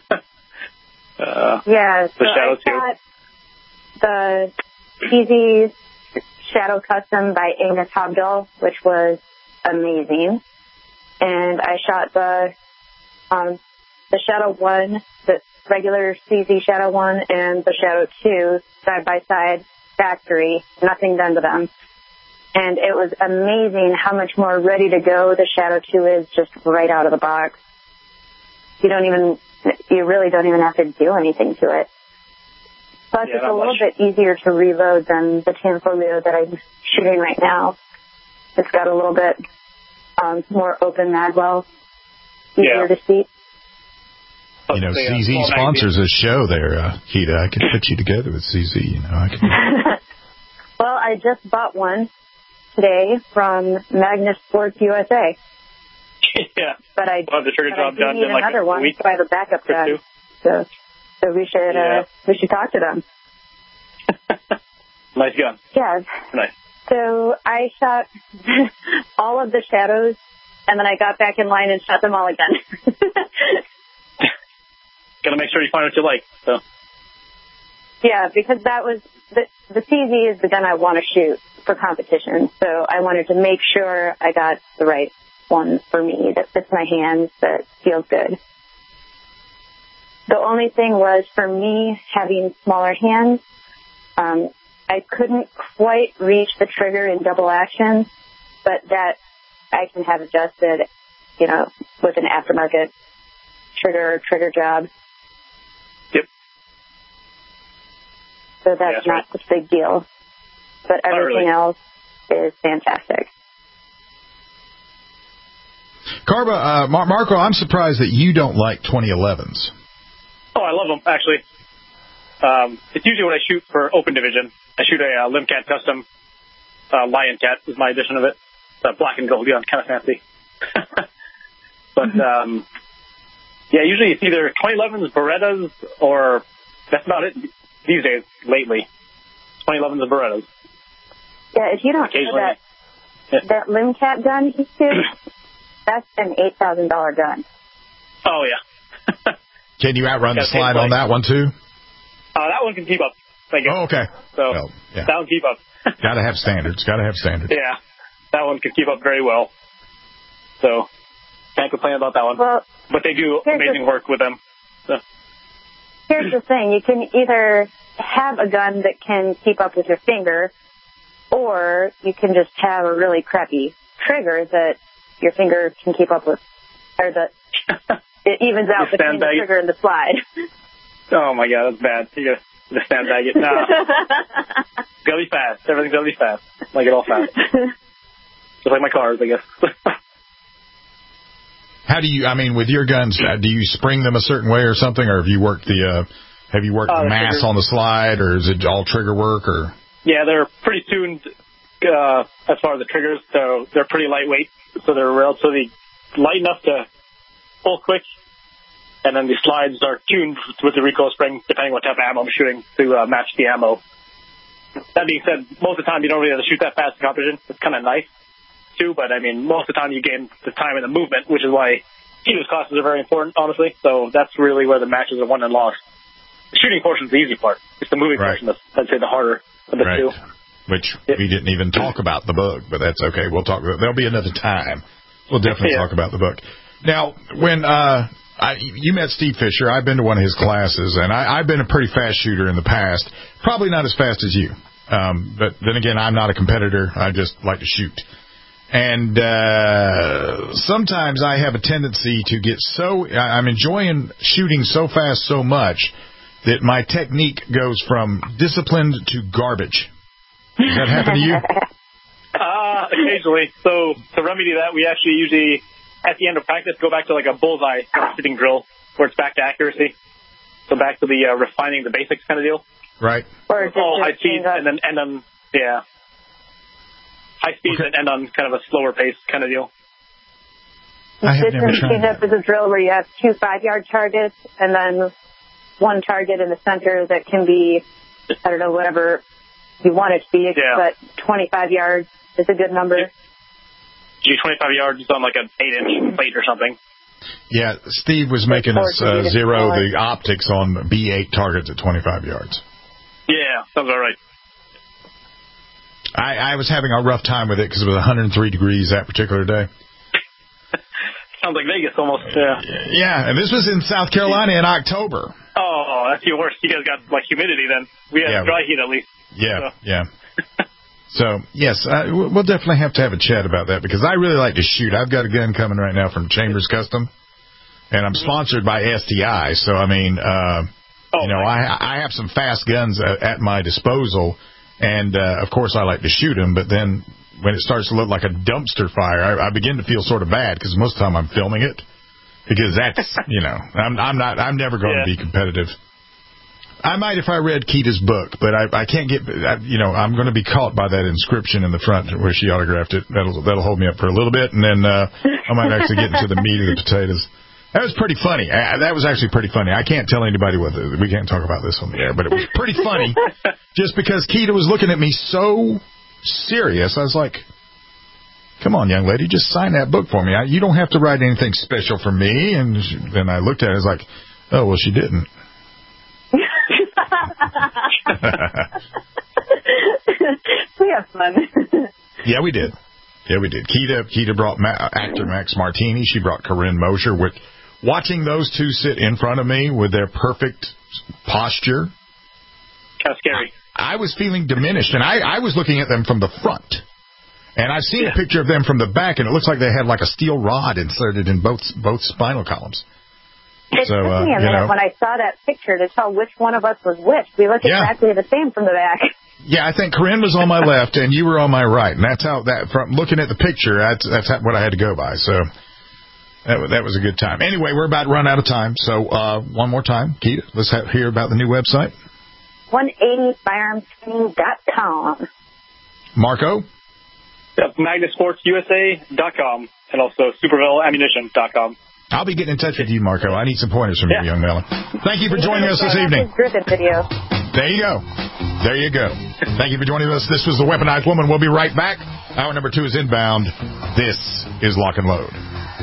uh, yeah, so the Shadow I shot the T Z Shadow Custom by Agnes Hobdell, which was amazing. And I shot the um, the Shadow one, the regular C Z Shadow one, and the Shadow two side by side factory. Nothing done to them. And it was amazing how much more ready to go the Shadow two is just right out of the box. You don't even, you really don't even have to do anything to it. Plus, yeah, it's a little much. bit easier to reload than the Tanfoglio that I'm shooting right now. It's got a little bit um, more open magwell, easier yeah. to see. You know, C Z sponsors this show there, uh, Keita. I could put you together with C Z, you know. I could. Well, I just bought one today from Magnus Sports U S A. yeah. But I, well, the trigger but job I do done need in like another a one, week so I have a backup gun. So, so we should yeah. uh, we should talk to them. Nice gun. Yeah. Nice. So I shot all of the Shadows, and then I got back in line and shot them all again. Got to make sure you find what you like. So. Yeah, because that was the the C Z is the gun I want to shoot for competition. So I wanted to make sure I got the right one for me that fits my hands, that feels good. The only thing was, for me, having smaller hands, um, I couldn't quite reach the trigger in double action, but that I can have adjusted, you know, with an aftermarket trigger trigger job. Yep. So that's yeah, not right. a big deal. But everything really. else is fantastic. Carba, uh, Mar- Marco, I'm surprised that you don't like twenty elevens. Oh, I love them, actually. Um, it's usually what I shoot for open division. I shoot a uh, Limcat Custom uh, Lion Cat is my edition of it. It's a black and gold gun, kind of fancy. But, um, yeah, usually it's either twenty elevens, Berettas, or that's about it these days, lately. twenty elevens and Berettas. Yeah, if you don't know that, yeah. that Limcat gun he shoots, that's an eight thousand dollars gun. Oh, yeah. Can you outrun the slide on that one, too? Uh, that one can keep up. Thank you. Oh, okay. So, well, yeah. that one can keep up. Got to have standards. Got to have standards. Yeah. That one can keep up very well. So, can't complain about that one. Well, but they do amazing the, work with them. So. Here's the thing. You can either have a gun that can keep up with your finger, or you can just have a really crappy trigger that your finger can keep up with, or that it evens out you between the trigger and the slide. Oh, my God, that's bad. You gotta, you gotta sandbag it. No. It's gotta be fast. Everything's gotta be fast. Like it all fast. Just like my cars, I guess. How do you, I mean, with your guns, do you spring them a certain way or something, or have you worked the, uh, have you worked uh, the mass trigger. on the slide, or is it all trigger work, or? Yeah, they're pretty tuned, uh, as far as the triggers, so they're pretty lightweight, so they're relatively light enough to pull quick, and then the slides are tuned with the recoil spring, depending what type of ammo I'm shooting, to uh, match the ammo. That being said, most of the time you don't really have to shoot that fast in competition. It's kind of nice, too, but I mean, most of the time you gain the time and the movement, which is why shooting classes are very important, honestly, so that's really where the matches are won and lost. The shooting portion is the easy part. It's the moving right. portion that's, I'd say, the harder of the right. two. Which yeah. we didn't even talk about the book, but that's okay. We'll talk about, there'll be another time. We'll definitely yeah. talk about the book. Now, when, uh, I, you met Steve Fisher. I've been to one of his classes, and I, I've been a pretty fast shooter in the past. Probably not as fast as you. Um, but then again, I'm not a competitor. I just like to shoot. And uh, sometimes I have a tendency to get so, I'm enjoying shooting so fast so much that my technique goes from disciplined to garbage. Does that happen to you? Uh, occasionally. So to remedy that, we actually usually, at the end of practice, go back to like a bullseye shooting drill where it's back to accuracy. So back to the uh, refining the basics kind of deal. Right. Or just all high just speed and then end on, yeah. High speed okay. and end on kind of a slower pace kind of deal. I have never tried change up is a drill where you have two five-yard targets and then one target in the center that can be, I don't know, whatever you want it to be, yeah. but twenty-five yards is a good number. do twenty-five yards on like an eight-inch plate or something. Yeah, Steve was making us uh, zero the optics on B eight targets at twenty-five yards. Yeah, sounds all right. I, I was having a rough time with it because it was one hundred three degrees that particular day. Sounds like Vegas almost. Yeah. Yeah, and this was in South Carolina in October. Oh, that's even worse. You guys got like humidity then. We had Yeah. dry heat at least. Yeah, So. yeah. So, yes, I, we'll definitely have to have a chat about that because I really like to shoot. I've got a gun coming right now from Chambers Custom, and I'm sponsored by S T I. So, I mean, uh, you know, I, I have some fast guns at, at my disposal, and, uh, of course, I like to shoot them. But then when it starts to look like a dumpster fire, I, I begin to feel sort of bad because most of the time I'm filming it because that's, you know, I'm, I'm not, I'm never going Yeah. to be competitive. I might if I read Keita's book, but I, I can't get, I, you know, I'm going to be caught by that inscription in the front where she autographed it. That'll that'll hold me up for a little bit, and then uh, I might actually get into the meat of the potatoes. That was pretty funny. I, that was actually pretty funny. I can't tell anybody what the, we can't talk about this on the air, but it was pretty funny just because Keita was looking at me so serious. I was like, come on, young lady, just sign that book for me. I, you don't have to write anything special for me. And she, then I looked at it, I was like, oh, well, she didn't. We have fun. Yeah, we did. Yeah, we did. Keita, Keita brought Ma- actor Max Martini. She brought Corinne Mosher. With watching those two sit in front of me with their perfect posture, kind of scary. I, I was feeling diminished, and I, I was looking at them from the front. And I've seen Yeah. a picture of them from the back, and it looks like they had like a steel rod inserted in both both spinal columns. It So, took uh, me a you minute know. when I saw that picture to tell which one of us was which. We look Yeah. exactly the same from the back. Yeah, I think Corinne was on my left and you were on my right, and that's how that from looking at the picture, that's that's how, what I had to go by. So that was, that was a good time. Anyway, we're about to run out of time, so uh, one more time, Keita, let's have, hear about the new website. one eighty firearms training dot com. Marco, Yep, Magna Sports U S A dot com and also Superville Ammunition dot com. I'll be getting in touch with you, Marco. I need some pointers from Yeah. you, young Melon. Thank you for joining us this evening. Griffin video. There you go. There you go. Thank you for joining us. This was The Weaponized Woman. We'll be right back. Hour number two is inbound. This is Lock and Load.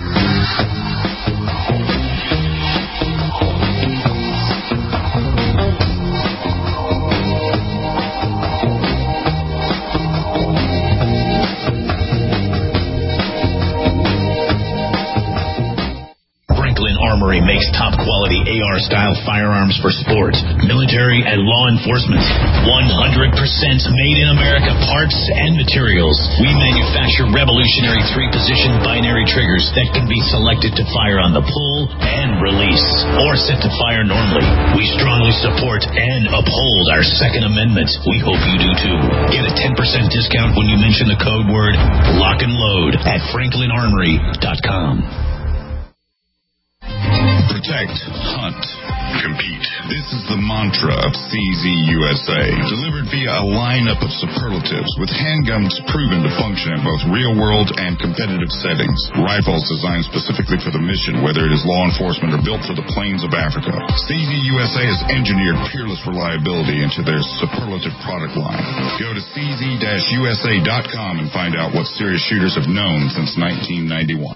Franklin Armory makes top quality A R style firearms for sport, military, and law enforcement. one hundred percent made in America parts and materials. We manufacture revolutionary three position binary triggers that can be selected to fire on the pull and release, or set to fire normally. We strongly support and uphold our Second Amendment. We hope you do too. Get a ten percent discount when you mention the code word Lock and Load at franklin armory dot com. Protect, hunt, compete. This is the mantra of C Z U S A, delivered via a lineup of superlatives with handguns proven to function in both real-world and competitive settings. Rifles designed specifically for the mission, whether it is law enforcement or built for the plains of Africa. C Z U S A has engineered peerless reliability into their superlative product line. Go to C Z U S A dot com and find out what serious shooters have known since nineteen ninety-one.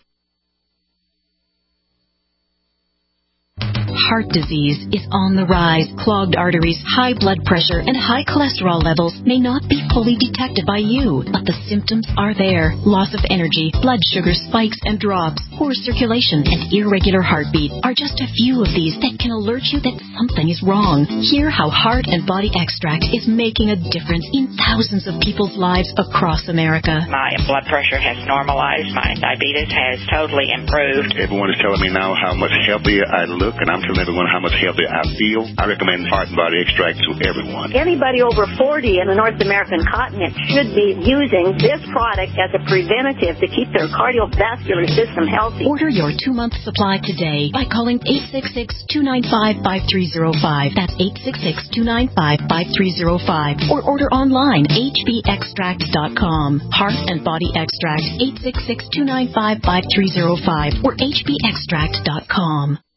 Heart disease is on the rise. Clogged arteries, high blood pressure, and high cholesterol levels may not be fully detected by you, but the symptoms are there. Loss of energy, blood sugar spikes and drops, poor circulation, and irregular heartbeat are just a few of these that can alert you that something is wrong. Hear how Heart and Body Extract is making a difference in thousands of people's lives across America. My blood pressure has normalized. My diabetes has totally improved. Everyone is telling me now how much healthier I look, and I'm telling everyone how much healthier I feel. I recommend Heart and Body Extract to everyone. Anybody over forty in the North American continent should be using this product as a preventative to keep their cardiovascular system healthy. Order your two-month supply today by calling eight six six, two nine five, five three zero five. That's eight six six, two nine five, five three zero five. Or order online, h b extract dot com. Heart and Body Extract, eight six six, two nine five, five three zero five or h b extract dot com.